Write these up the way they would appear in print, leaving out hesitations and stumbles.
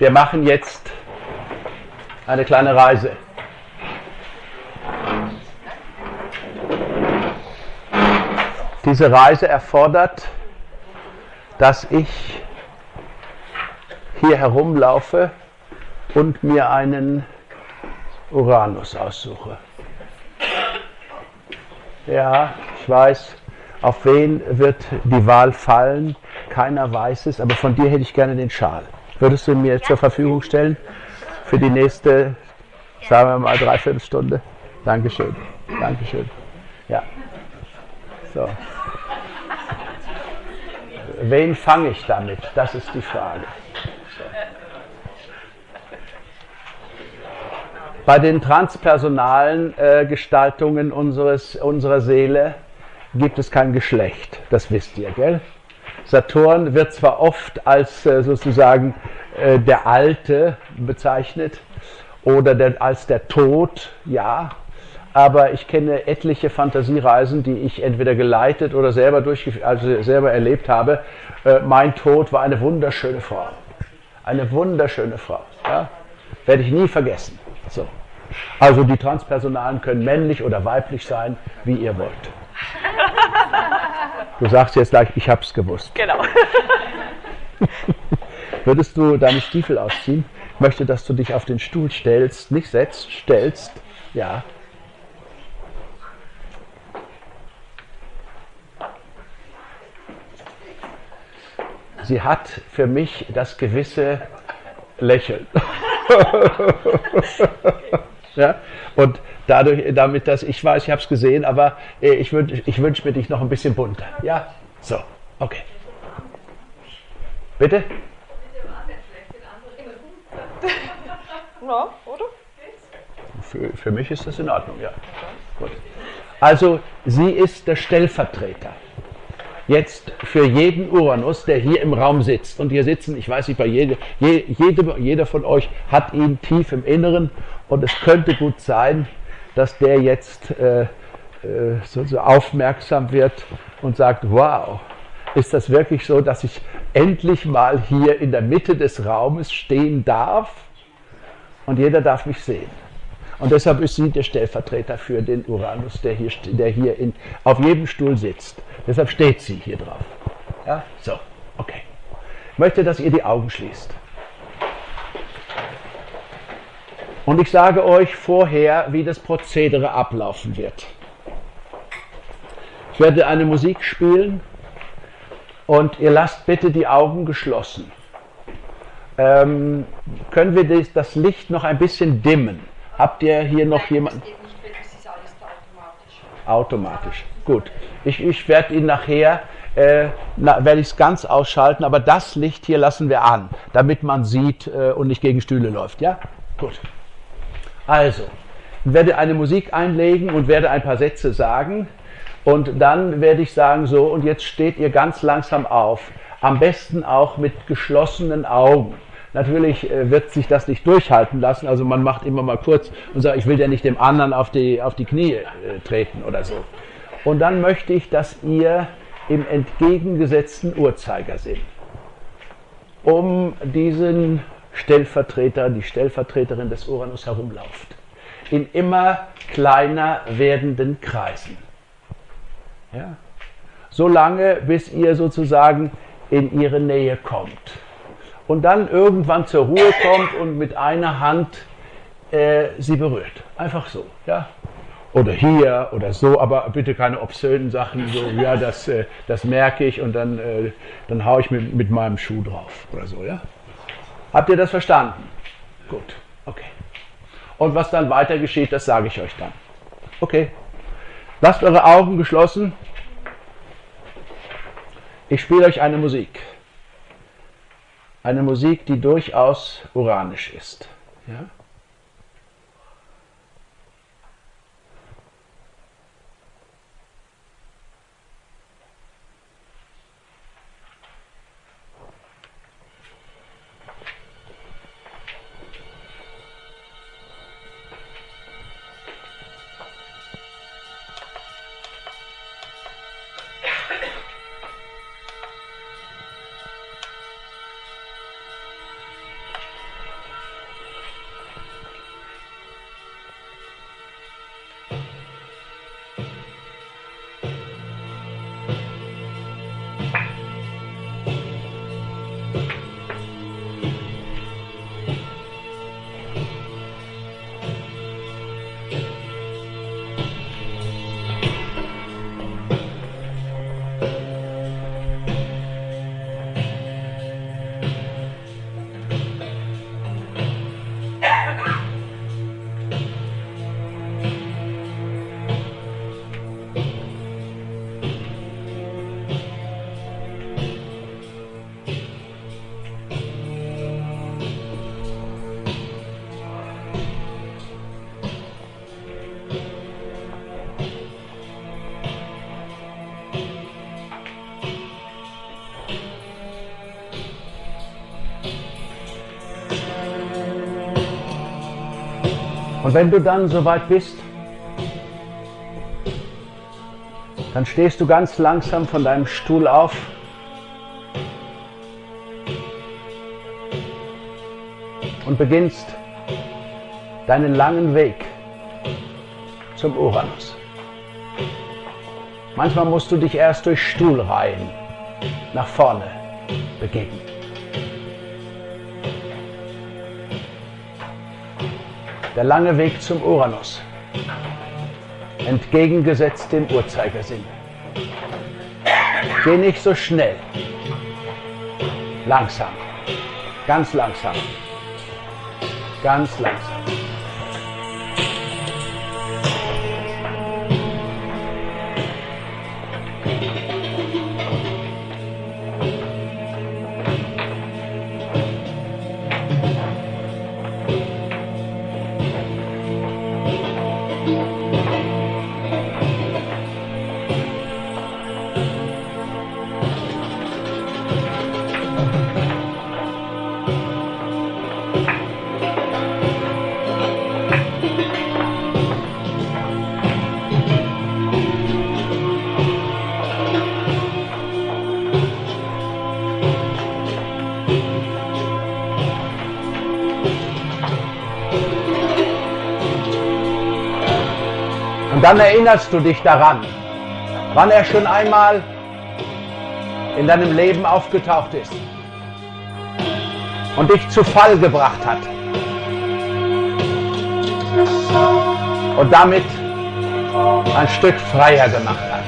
Wir machen jetzt eine kleine Reise. Diese Reise erfordert, dass ich hier herumlaufe und mir einen Uranus aussuche. Ja, ich weiß, auf wen wird die Wahl fallen, keiner weiß es, aber von dir hätte ich gerne den Schal. Würdest du ihn mir zur Verfügung stellen für die nächste, sagen wir mal, Dreiviertelstunde? Dankeschön, Dankeschön. Ja, so. Wen fange ich damit? Das ist die Frage. Bei den transpersonalen Gestaltungen unserer Seele gibt es kein Geschlecht, das wisst ihr, gell? Saturn wird zwar oft als sozusagen der Alte bezeichnet oder als der Tod, ja, aber ich kenne etliche Fantasiereisen, die ich entweder geleitet oder selber erlebt habe. Mein Tod war eine wunderschöne Frau. Eine wunderschöne Frau. Ja? Werde ich nie vergessen. So. Also die Transpersonalen können männlich oder weiblich sein, wie ihr wollt. Du sagst jetzt gleich, ich hab's gewusst. Genau. Würdest du deine Stiefel ausziehen? Ich möchte, dass du dich auf den Stuhl stellst, nicht setzt, stellst. Ja. Sie hat für mich das gewisse Lächeln. Ja? Und damit das, ich weiß, ich habe es gesehen, aber ich wünsch mir dich noch ein bisschen bunter. Ja? So, okay. Bitte? Ja, oder? Für mich ist das in Ordnung, ja. Gut. Also, sie ist der Stellvertreter. Jetzt für jeden Uranus, der hier im Raum sitzt. Und hier sitzen, ich weiß nicht, jeder von euch hat ihn tief im Inneren. Und es könnte gut sein, dass der jetzt so aufmerksam wird und sagt, wow, ist das wirklich so, dass ich endlich mal hier in der Mitte des Raumes stehen darf? Und jeder darf mich sehen. Und deshalb ist sie der Stellvertreter für den Uranus, der hier auf jedem Stuhl sitzt. Deshalb steht sie hier drauf. Ja, so, okay. Ich möchte, dass ihr die Augen schließt. Und ich sage euch vorher, wie das Prozedere ablaufen wird. Ich werde eine Musik spielen und ihr lasst bitte die Augen geschlossen. Können wir das Licht noch ein bisschen dimmen? Habt ihr hier noch jemanden? Das geht nicht, weil das ist alles da automatisch. Automatisch. Gut. Ich werde ihn nachher, werde ich es ganz ausschalten, aber das Licht hier lassen wir an, damit man sieht und nicht gegen Stühle läuft. Ja? Gut. Also, ich werde eine Musik einlegen und werde ein paar Sätze sagen. Und dann werde ich sagen, so, und jetzt steht ihr ganz langsam auf. Am besten auch mit geschlossenen Augen. Natürlich wird sich das nicht durchhalten lassen, also man macht immer mal kurz und sagt, ich will ja nicht dem anderen auf die Knie treten oder so. Und dann möchte ich, dass ihr im entgegengesetzten Uhrzeigersinn um diesen Stellvertreter, die Stellvertreterin des Uranus herumlauft. In immer kleiner werdenden Kreisen. Ja? So lange, bis ihr sozusagen in ihre Nähe kommt. Und dann irgendwann zur Ruhe kommt und mit einer Hand sie berührt. Einfach so. Ja? Oder hier oder so, aber bitte keine obszönen Sachen. So, ja, das merke ich und dann haue ich mit meinem Schuh drauf oder so. Ja? Habt ihr das verstanden? Gut, okay. Und was dann weiter geschieht, das sage ich euch dann. Okay. Lasst eure Augen geschlossen. Ich spiele euch eine Musik. Eine Musik, die durchaus uranisch ist. Ja? Und wenn du dann soweit bist, dann stehst du ganz langsam von deinem Stuhl auf und beginnst deinen langen Weg zum Uranus. Manchmal musst du dich erst durch Stuhlreihen nach vorne begeben. Der lange Weg zum Uranus, entgegengesetzt dem Uhrzeigersinn. Geh nicht so schnell, langsam, ganz langsam, ganz langsam. Und dann erinnerst du dich daran, wann er schon einmal in deinem Leben aufgetaucht ist und dich zu Fall gebracht hat und damit ein Stück freier gemacht hat.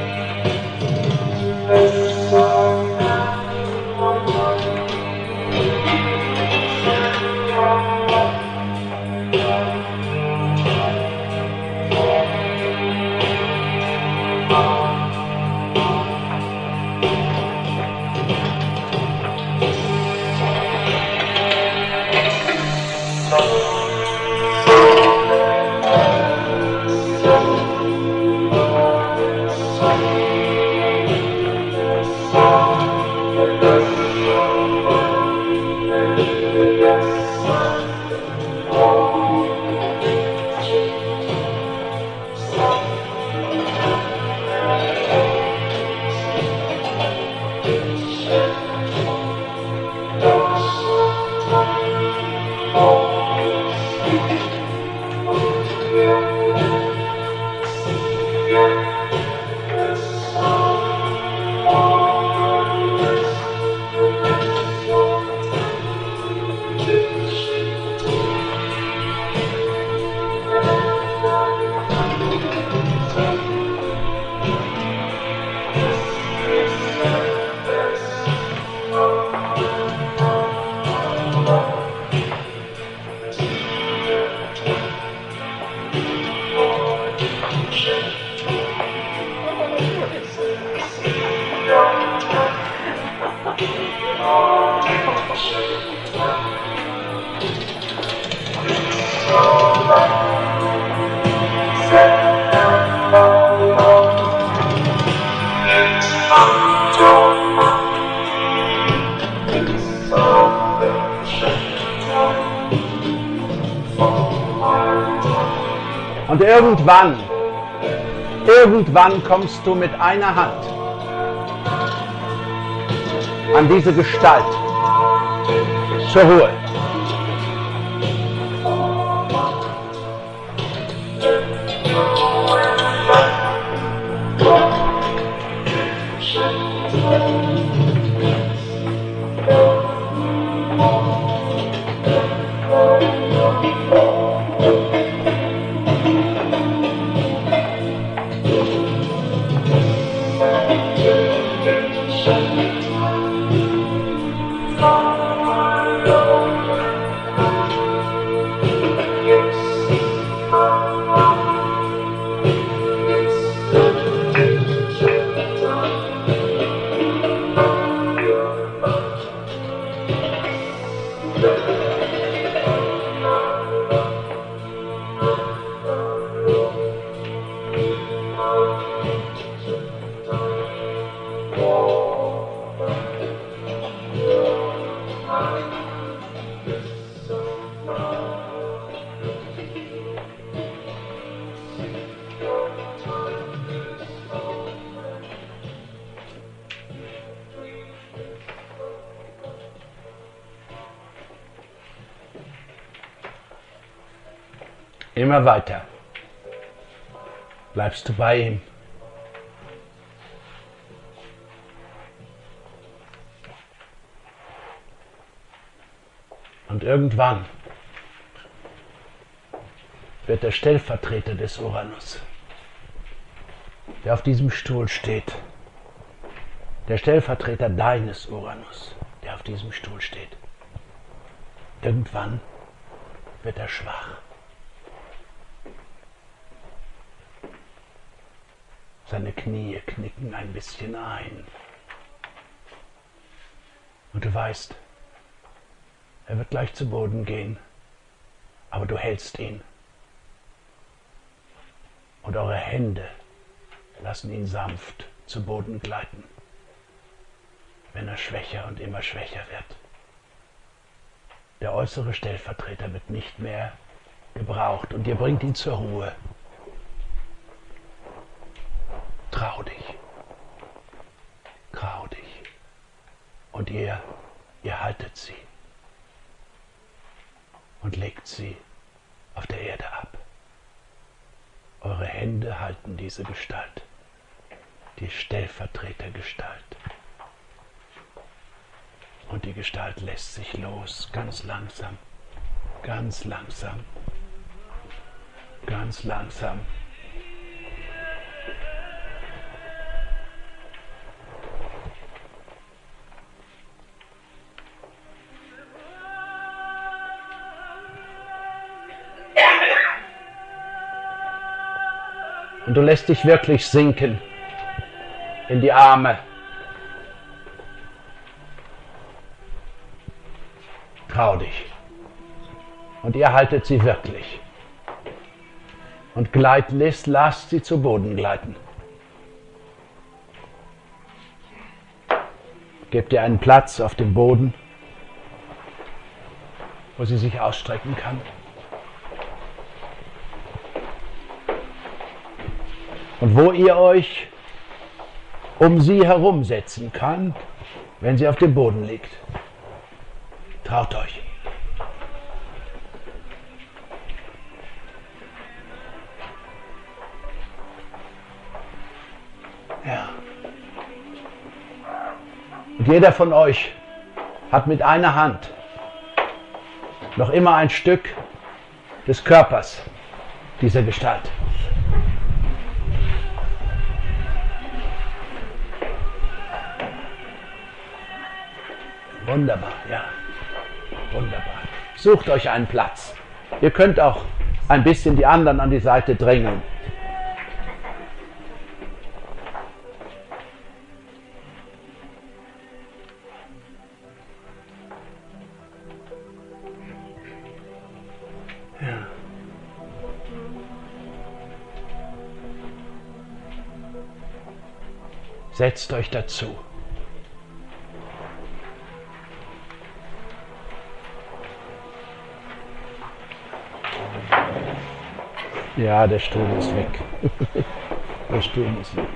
Und irgendwann kommst du mit einer Hand an diese Gestalt zur Ruhe. Immer weiter. Bleibst du bei ihm. Und irgendwann wird der Stellvertreter des Uranus, der auf diesem Stuhl steht, der Stellvertreter deines Uranus, der auf diesem Stuhl steht, irgendwann wird er schwach. Seine Knie knicken ein bisschen ein. Und du weißt, er wird gleich zu Boden gehen, aber du hältst ihn. Und eure Hände lassen ihn sanft zu Boden gleiten, wenn er schwächer und immer schwächer wird. Der äußere Stellvertreter wird nicht mehr gebraucht und ihr bringt ihn zur Ruhe. Trau dich. Trau dich. Und ihr haltet sie und legt sie auf der Erde ab. Eure Hände halten diese Gestalt, die Stellvertretergestalt. Und die Gestalt lässt sich los, ganz langsam, ganz langsam, ganz langsam. Und du lässt dich wirklich sinken in die Arme. Trau dich. Und ihr haltet sie wirklich. Und lasst sie zu Boden gleiten. Gebt ihr einen Platz auf dem Boden, wo sie sich ausstrecken kann. Und wo ihr euch um sie herumsetzen kann, wenn sie auf dem Boden liegt. Traut euch. Ja. Und jeder von euch hat mit einer Hand noch immer ein Stück des Körpers dieser Gestalt. Wunderbar, ja. Wunderbar. Sucht euch einen Platz. Ihr könnt auch ein bisschen die anderen an die Seite drängeln. Ja. Setzt euch dazu. Ja, der Stuhl ist weg. Der Stuhl ist weg.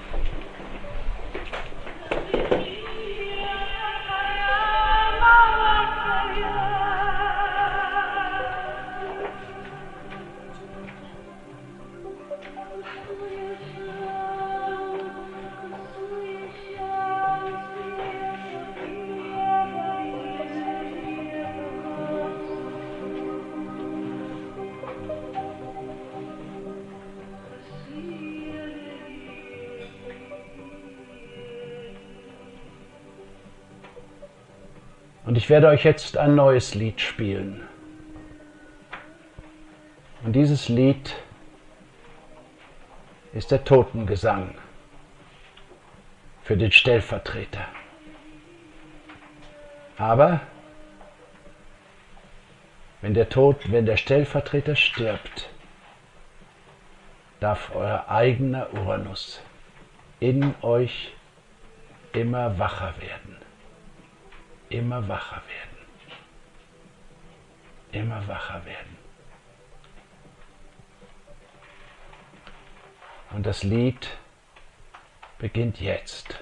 Und ich werde euch jetzt ein neues Lied spielen. Und dieses Lied ist der Totengesang für den Stellvertreter. Aber wenn der Stellvertreter stirbt, darf euer eigener Uranus in euch immer wacher werden. Immer wacher werden. Immer wacher werden. Und das Lied beginnt jetzt.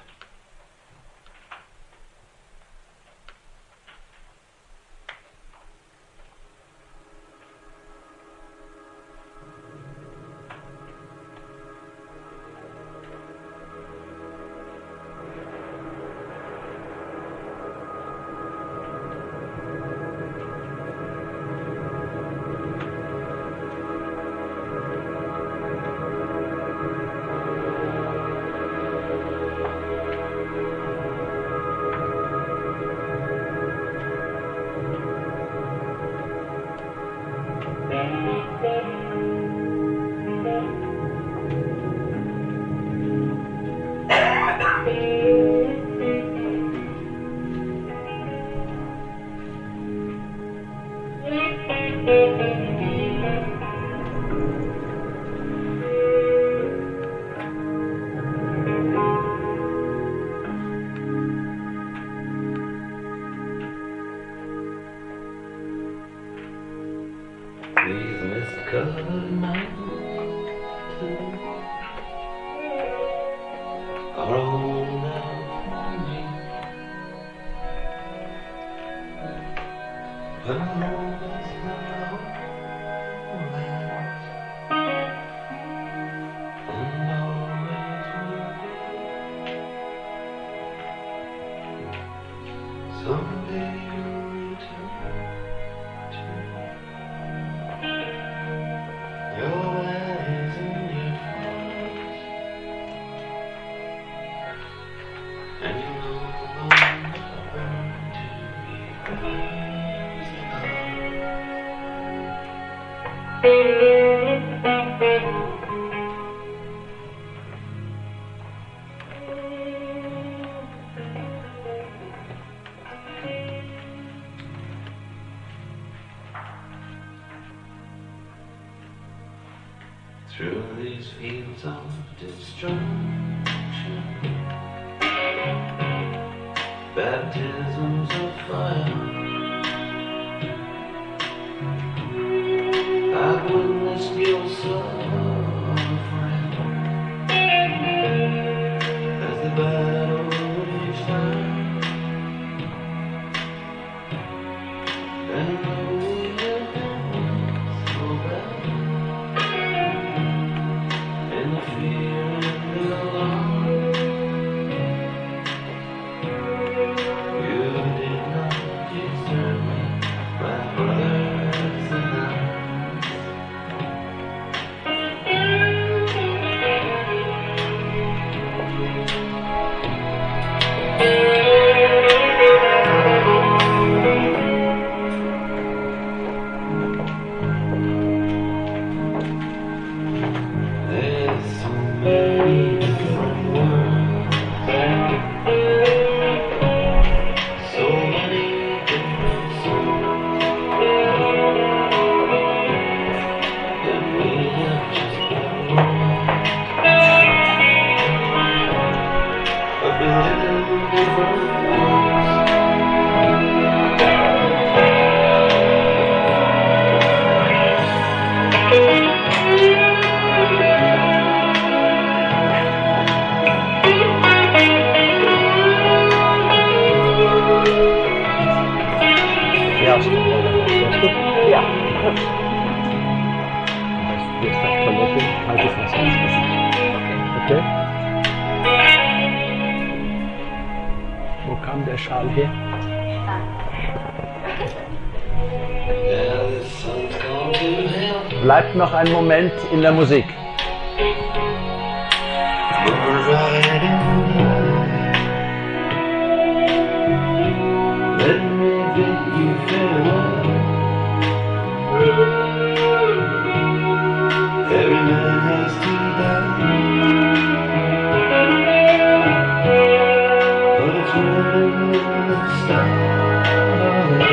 These mist-covered mountains are all out for me. But home is the lowlands, and always will be. Someday you'll return to your valleys and your forests, and you know they'll never to be rising up. Through these fields of destruction, baptisms of fire, I've witnessed your suffering as the battle rages on, and though we have been so bad, and the fear and the alarm, you did not desert me, my brothers and I. There's so many different worlds, so many different souls, and we have just got a billion different worlds. Ja, ist gut. Ja. Jetzt das Toilette, kaltes Wasser. Okay. Wo kam der Schal her? Yeah, the sun's gone to hell. Bleibt noch ein Moment in der Musik. We're riding high. Let me bid you farewell. Every man has to die, but it's when the stars,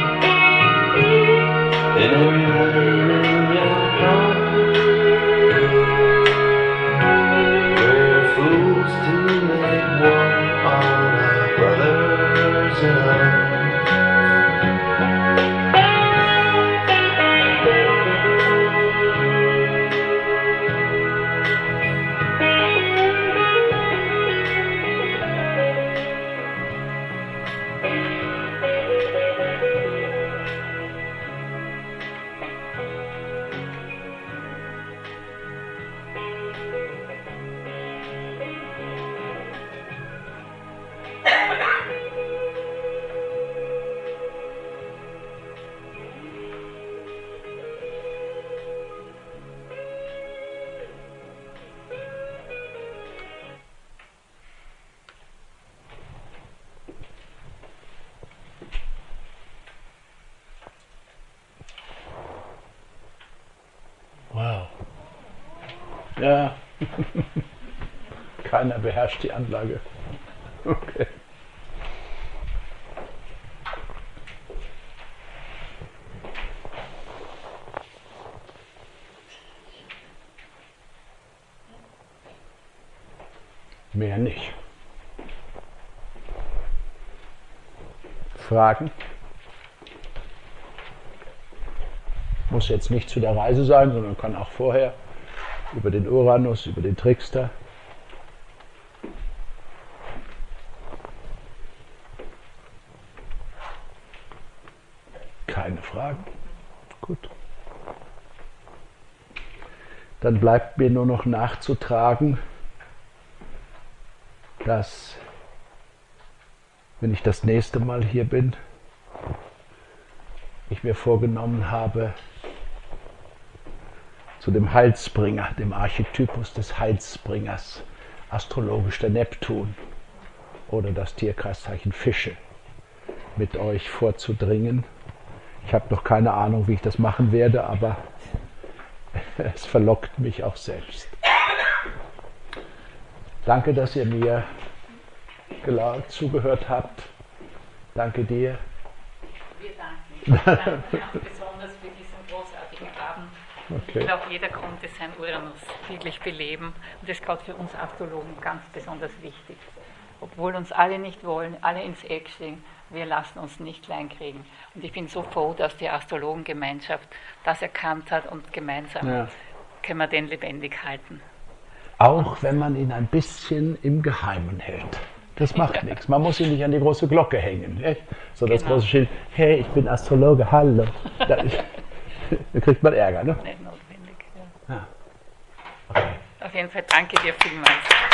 and every man in your heart, where fools Ja. Keiner beherrscht die Anlage. Okay. Mehr nicht. Fragen? Muss jetzt nicht zu der Reise sein, sondern kann auch vorher über den Uranus, über den Trickster. Keine Fragen? Gut. Dann bleibt mir nur noch nachzutragen, dass, wenn ich das nächste Mal hier bin, ich mir vorgenommen habe, zu dem Heilsbringer, dem Archetypus des Heilsbringers, astrologisch der Neptun oder das Tierkreiszeichen Fische, mit euch vorzudringen. Ich habe noch keine Ahnung, wie ich das machen werde, aber es verlockt mich auch selbst. Danke, dass ihr mir zugehört habt. Danke dir. Wir danken besonders für diesen großartigen Abend. Okay. Ich glaube, jeder konnte sein Uranus wirklich beleben. Und das ist gerade für uns Astrologen ganz besonders wichtig. Obwohl uns alle nicht wollen, alle ins Eck stehen, wir lassen uns nicht kleinkriegen. Und ich bin so froh, dass die Astrologengemeinschaft das erkannt hat und gemeinsam können wir den lebendig halten. Auch wenn man ihn ein bisschen im Geheimen hält. Das macht nichts. Man muss ihn nicht an die große Glocke hängen. Echt? So das große Schild, hey, ich bin Astrologe, hallo. Da kriegt man Ärger, ne? Nicht notwendig. Ja. Okay. Auf jeden Fall danke dir vielmals.